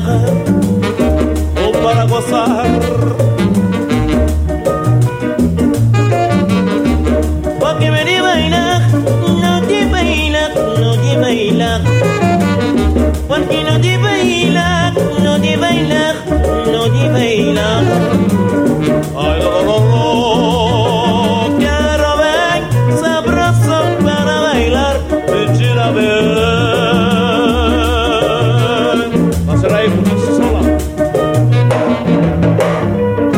bailar o para gozar. Porque me di bailar, no di bailar, no di bailar. Porque no di bailar, no di bailar, no di bailar. Ay, lo, lo, lo, quiero ver sabroso para bailar, gira ver. Va a ser ahí, sola.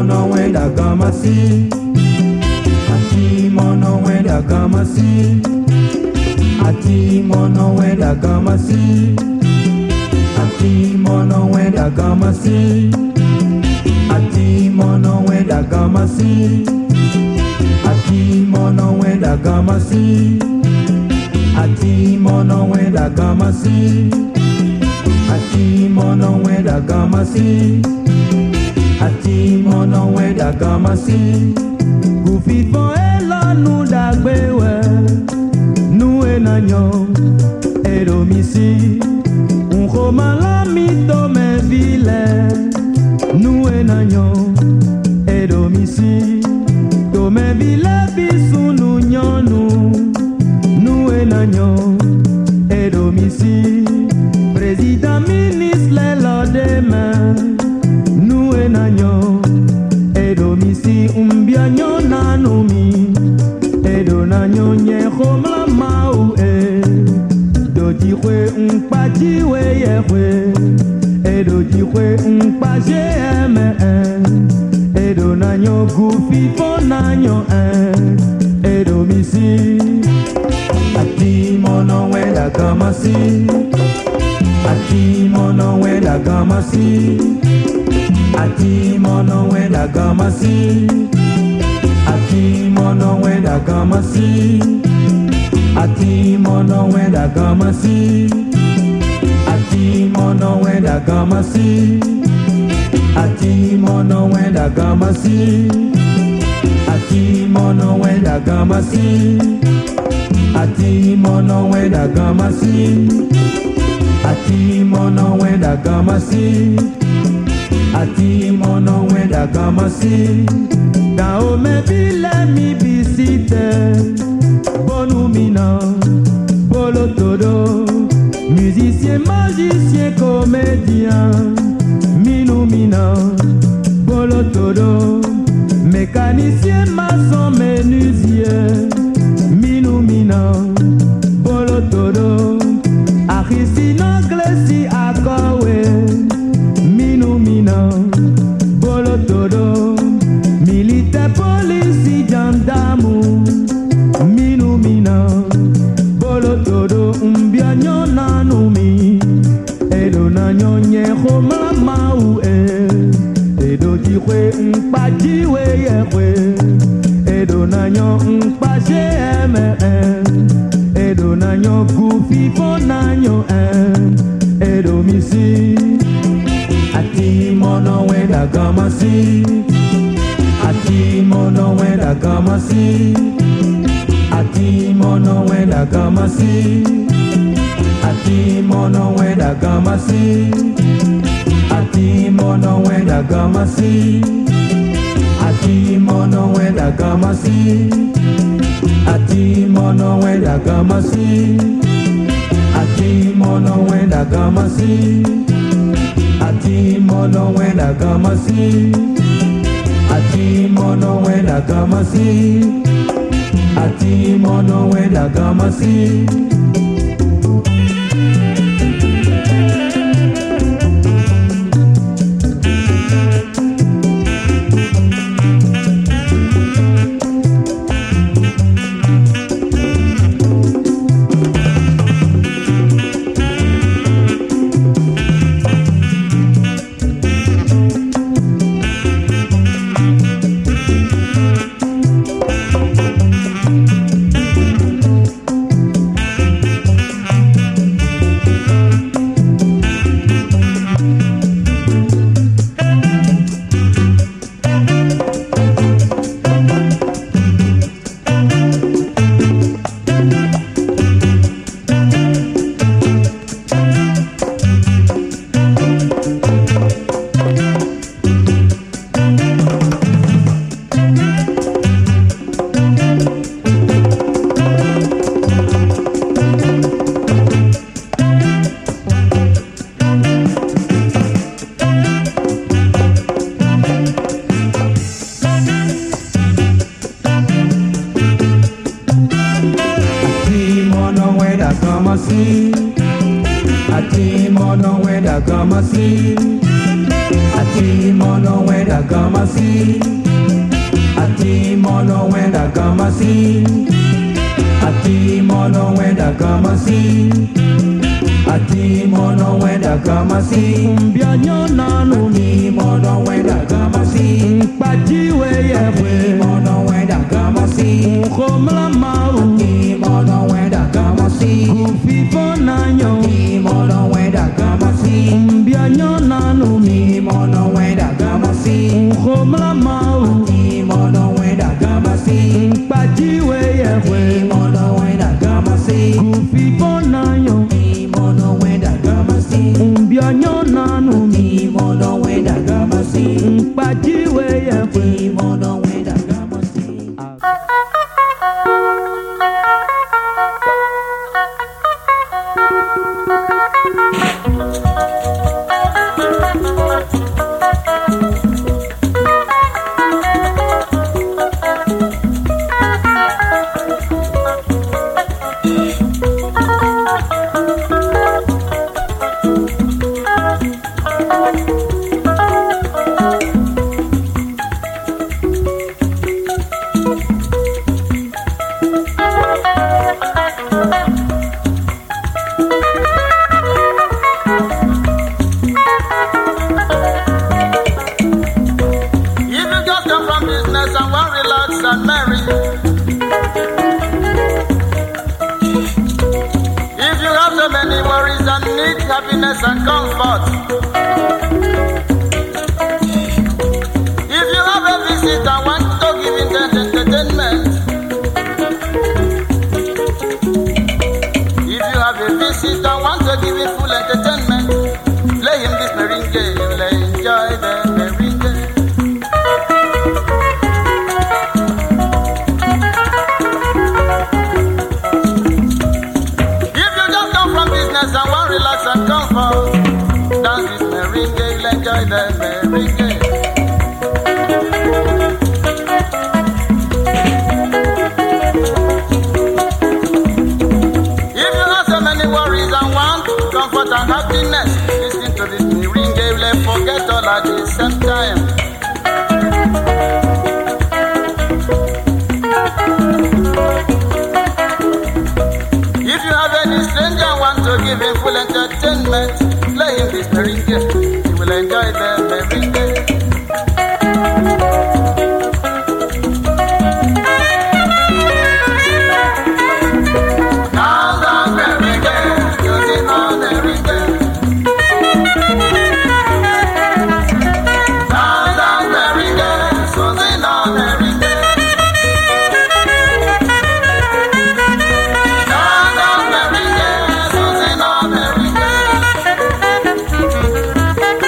mono wenda gamasi. Ati mono wenda gamasi. Ati mono wenda gamasi. Ati mono wenda gamasi. Ati mono wenda gamasi. Ati mono wenda gamasi. Ati mono wenda gamasi. Ati mono wenda gamasi. Ati mono wenda gamasi. Gufifon elo nu dagbewe. Nu enanyo edomisi. Unko malami to me vile. Nu enanyo edomisi. To me vile bisu nu nyonu. Nu enanyo edomisi. Président ministre le lodema. Nu enanyo edomisi umbianyo nanumi. Edo nanyo nye khomla mau e. Do jikwe umpajiwe yekwe. Edo jikwe umpajeme e. Edo nanyo gufifo nanyo e. Edomisi. Ati mono wenda gamasi. Ati mono wenda gamasi. Ati mono wenda gamasi. Ati mono wenda gamasi. Ati mono wenda gamasi. Ati mono wenda gamasi. Ati mono wenda gamasi. Ati mono wenda gamasi. Ati mono wenda gamasi. Ati mono wenda gamasi. Ati mono wenda gamasi. Gao me bile mi bisite. Bonu mina. Bolo todo. Musicien, magicien, comédien. Minou mina. Bolo todo. Mécanicien, maçon, menuisier. Minou mina. Bolo todo. Achisino, glesi, akowe. Minou mina. Bolo todo. Militaire, police, gendarme. Minou mina. Bolo todo. Umbianyo nanumi. Edo nanyo nye khoma mau e. Edo jikwe mpajiwe yekwe. Edo nanyo mpajeme e. Edo nanyo gufifo nanyo e. Edo misi. Ati mono wenda gamasi. Ati mono wenda gamasi. Ati mono wenda gamasi. Ati mono wenda gamasi. Ati mono wenda gamasi. Ati mono wenda gamasi. Ati mono wenda gamasi. Ati mono wenda gamasi. Ati mono wenda gamasi. Ati mono wenda gamasi. Ati mono wenda gamasi. gamasi, ati mono weda gamasi, ati mono mono wenda gamasi. Ati mono wenda gamasi. Ati mono wenda gamasi. Ati mono wenda gamasi. Mbianyo nanu ni mono wenda gamasi. Pajiwe yewe mono wenda gamasi. Komla mau ni mono wenda gamasi. Kufifo nanyo ni mono wenda gamasi. Mbianyo nanu ni mono wenda gamasi. Komla mau ni mono wenda gamasi. Pajiwe yewe mono wenda gamasi. Kufifo nanyo ni mono wenda gamasi. Mbianyo nanu ni mono wenda gamasi. Pajiwe yewe mono wenda gamasi. Happiness and comfort. If you have a visitor, want to give him that entertainment. If you have a visitor, want to give him full entertainment. Play him this merengue, you'll enjoy the merengue. If you just come from business and want relax and comfort, dance this merengue, you'll enjoy the merengue. If you have so many worries and want comfort and happiness, listen to this merengue, you'll forget all at the same time. If you have any stranger want to give him full entertainment, play him this merengue, he will enjoy the merengue. Now the merengue, using all merengue. Now the merengue, using all merengue. Now the merengue, using all merengue.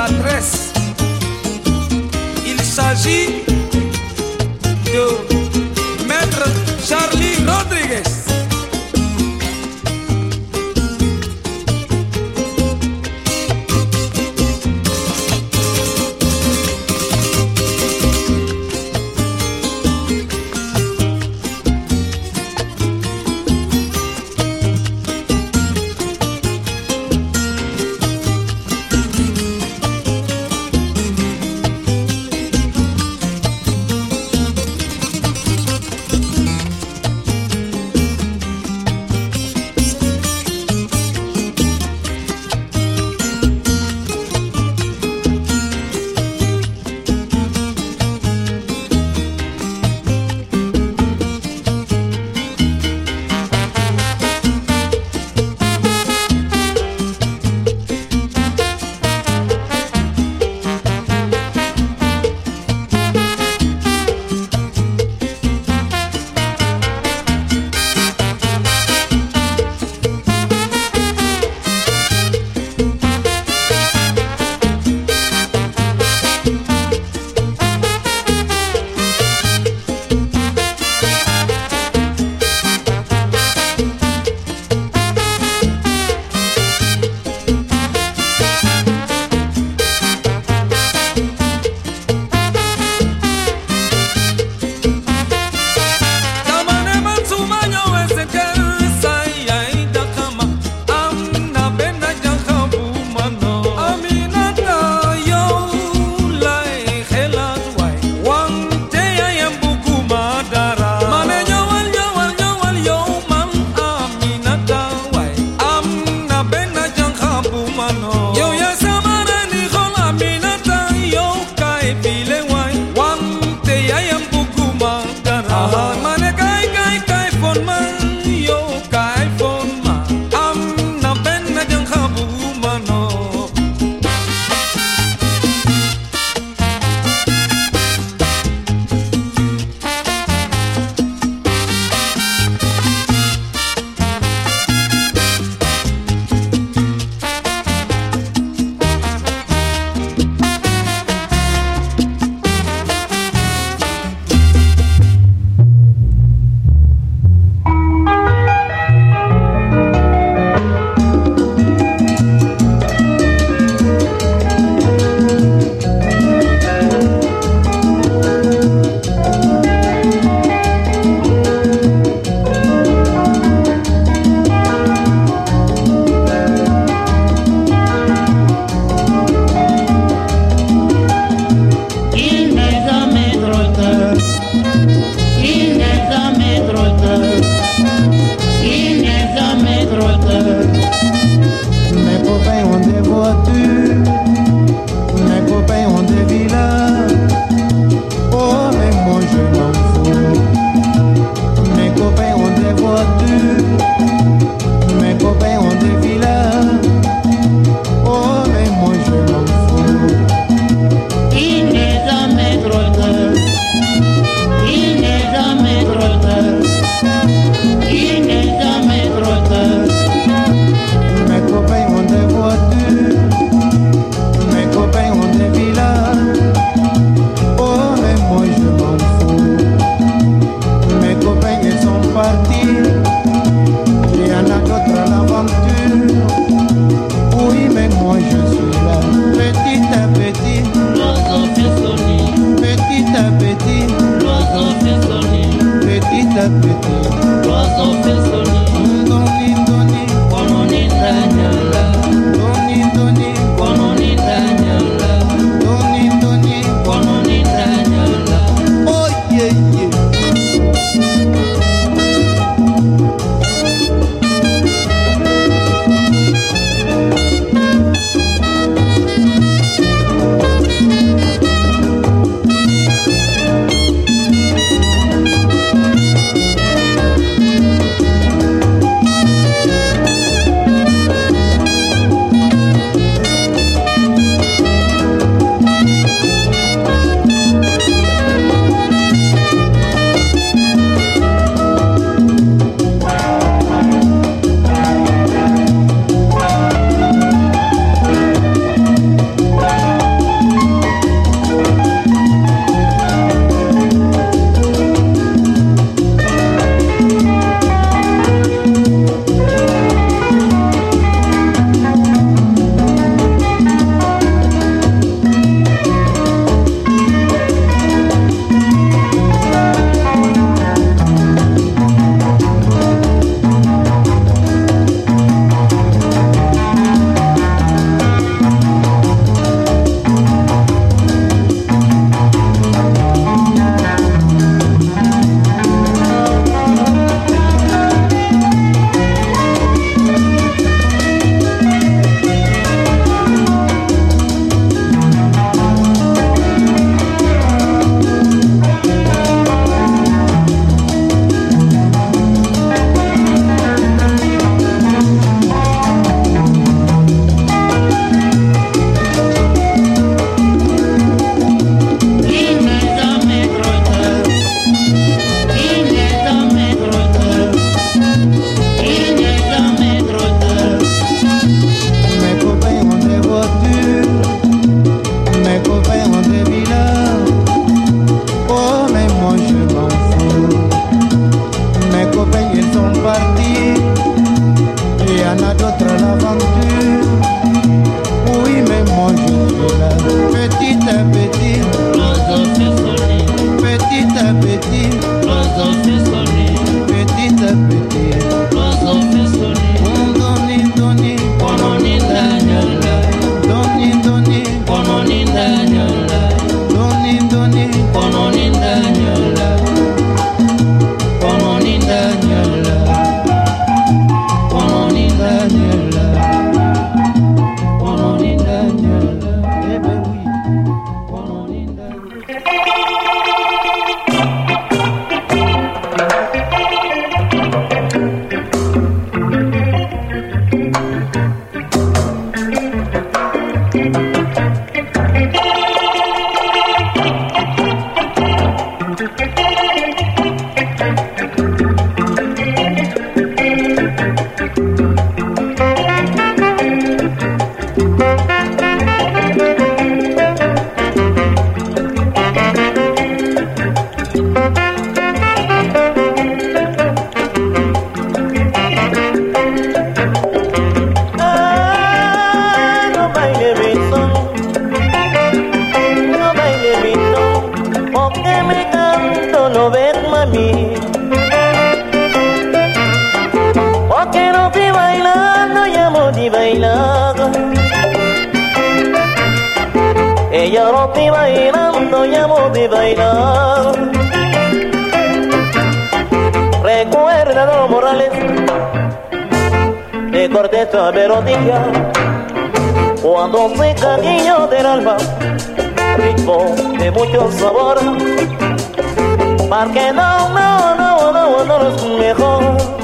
la tresse. Il s'agit de Maître Charlie Rodriguez. gagnola. Petit à petit, los dos se sonen, petit à petit, los dos se sonen, petit à petit. los dos se sonen. Doni, doni, Kononinda nyola, doni, doni, kononinda nyola, doni, doni, kononinda nyola, kononinda nyola, kononinda nyola, kononinda nyola. eh ben oui. Kononinda nyola. No baile mi son, no baile mi son, porque me canto no ves mami, porque no estoy bailando llamo de bailar, ella no estoy bailando llamo de bailar, recuerda los Morales de Cortés a Verónica, cuando se cariño del alma, ritmo de mucho sabor, porque no es mejor.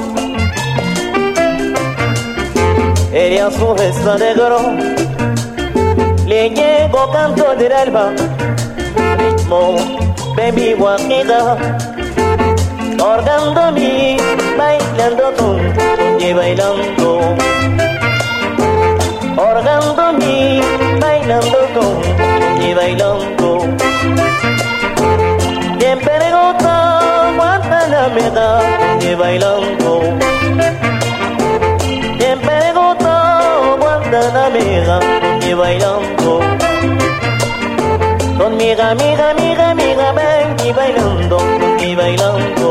Ella su gesta negro, le llegó canto del alma, ritmo de mi guajira, orgando mi, bailando tú, y bailando. Orgando mi, bailando tú, y bailando. Quien pregunta cuánta la verdad, y bailando. Quien pregunta cuánta la verdad, y bailando. Con mi amiga, ven y bailando, y bailando.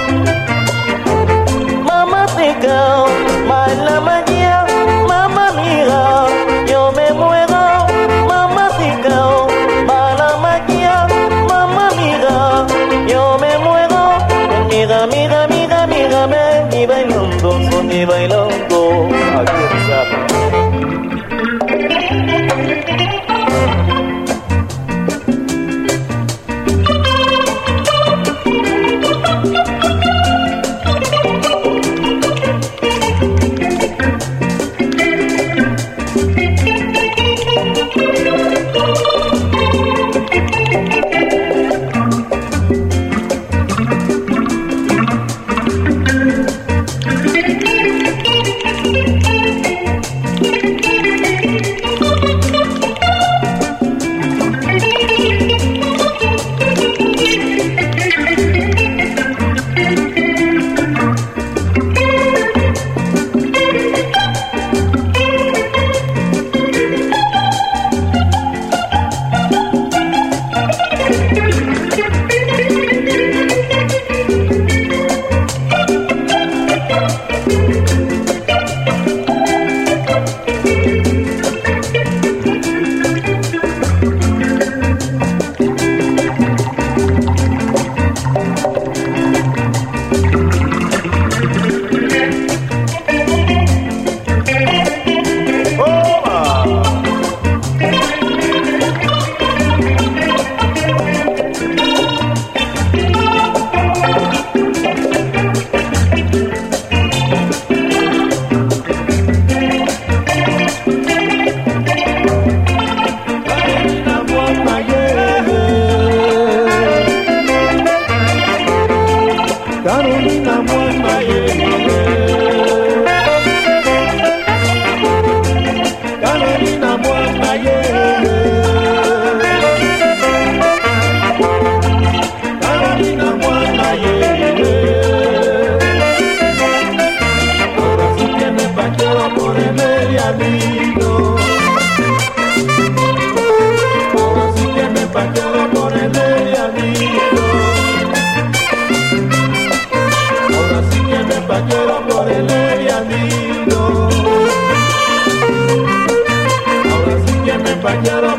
Mamacita, baila magia, mamá mía, yo me muero, mamacita, baila magia, mamá mía, yo me muero. Amiga, ven y bailando, son y bailando. Aquí está.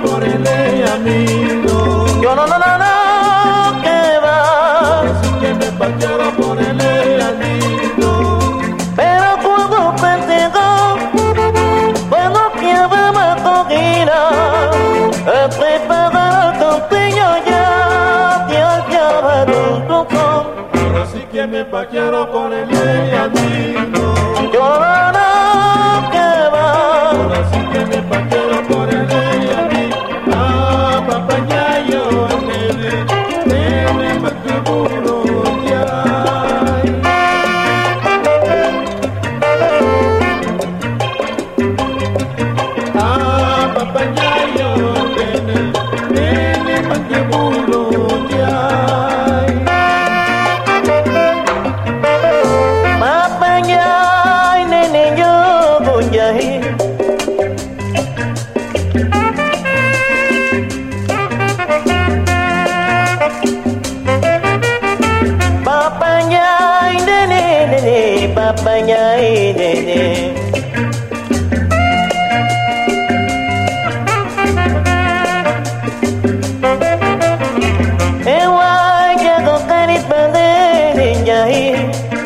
por el amigo. Yo no, que va. Así que me paquero por el amigo. Pero cuando pentegó, bueno que va más toquina, preparar con piño ya, ya va tu Ahora sí que me paquero por el amigo. Yo no que va. Ahora sí que me paquero por el amigo. Ah, papayayo, nene, más que burro ya. Ah, papayayo, nene, más que burro ya. Papanyay, nene yo bunjay. Papanyay, nene, papanyay, nene. Ewa jago karip bande jai.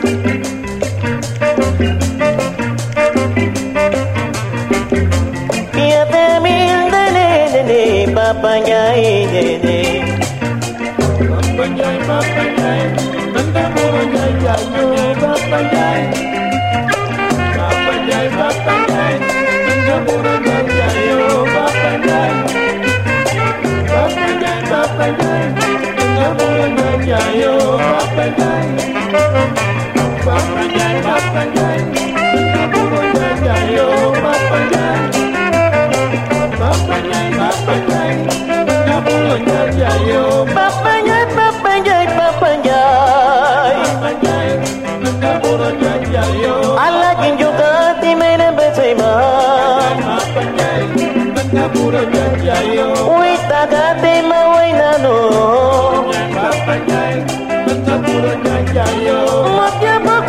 Piate mil de papanyay, nene. Papanyay, nanda puro yayo, papanyay. Papanyay, nanda puro yayo, papanyay. Papanyay, nanda puro yayo, papanyay. Papanyay, nanda puro yayo, papanyay. Papanyay, nanda puro yayo, Papanyay, papanyay, papanyay. papanyay, nanda puro yayo. Alakin juga di mana bersama. Papanyay, nanda puro yayo. Uy tagate maway nano. Papanyay, nanda puro yayo. Mokebok.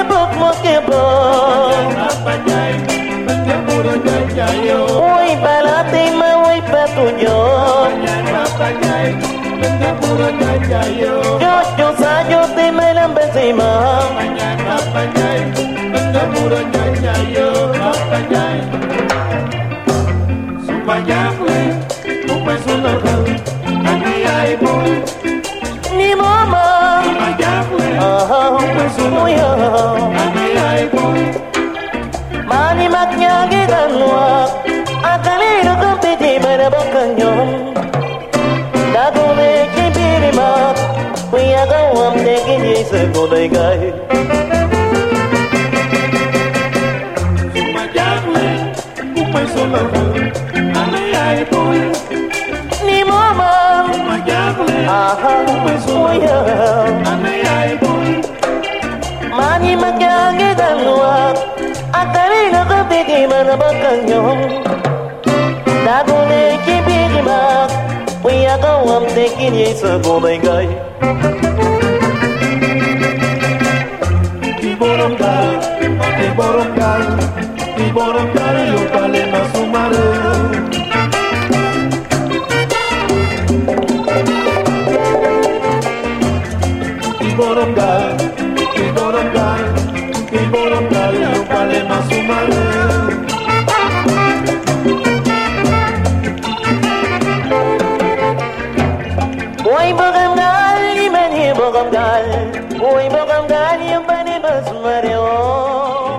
Papanyay, nanda puro yayo. Uy balate maway patunyo. Papanyay, nanda puro yayo. Yo sayo di mana bersama. Papanyay, nanda puro yayo. Papanyay, sumayakwe, upay sulakal, anayay boy. Ni mama. Sumayakwe, Uy anayay boy. Mani maknyagi kanwak. Akalino kang piti manabakanyon. Dagune kibirimak. Kuya gawam tekin yisa kulay gay. Sumayakwe, upay sulakal, anayay boy. Ni mama. Sumayakwe, upay Uy sulakal, anayay boy. Mani maknyagi kanwak. Akalino kang piti manabakanyon. Dagune kibirimak. Kuya gawam tekin yisa kulay gay. Tiboronggal, yung pala masumaro. Tiboronggal, yung pala masumaro. Uy bagamgal, di mani bagamgal. Uy bagamgal, yung panimas mareo.